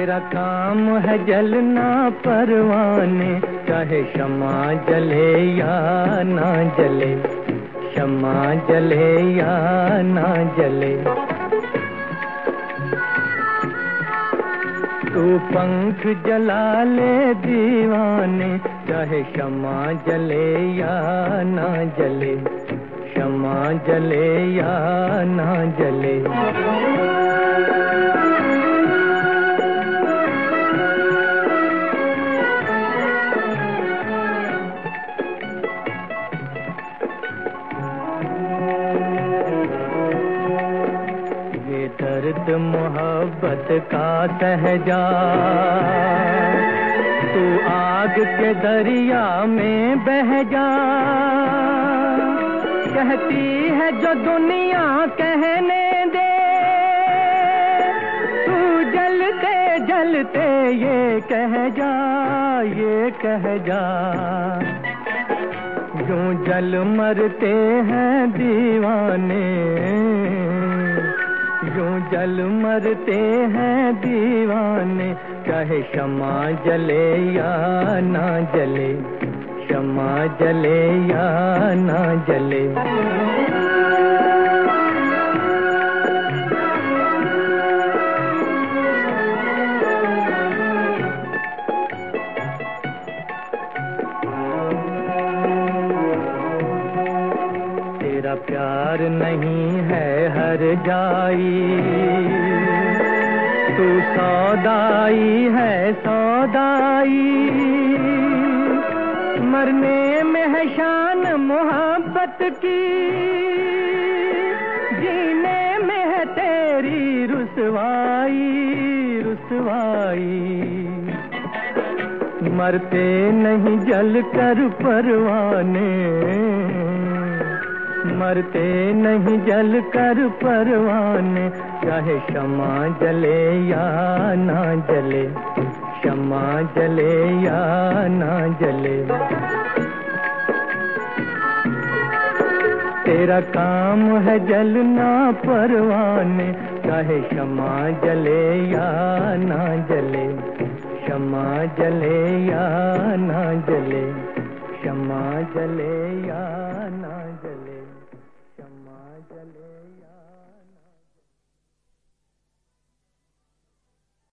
तेरा काम है जलना परवाने, चाहे शम्मा जले या ना जले, शम्मा जले या ना जले। तू पंख जला ले दीवाने, चाहे शम्मा जले या ना जले, शम्मा जले या ना जले। दर्द मोहब्बत का सहजा, तू आग के दरिया में बह जा। कहती है जो दुनिया कहने दे, तू जलते जलते ये कह जा, ये कह जा। यूं जल मरते हैं दीवाने, यूं जल मरते हैं दीवाने, चाहे शम्मा जले या ना जले, शम्मा जले या ना जले। तेरा प्यार नहीं है हर जाई, तू सौदाई है सौदाई। मरने में है शान मोहब्बत की, जीने में है तेरी रुसवाई रुसवाई। मरते नहीं जल कर परवाने, मरते नहीं जल कर परवाने, चाहे शम्मा जले या ना जले, शम्मा जले या ना जले। तेरा काम है जलना परवाने, चाहे शम्मा जले या ना जले, शम्मा जले या ना जले, शम्मा जले या ना जले, शम्मा जले या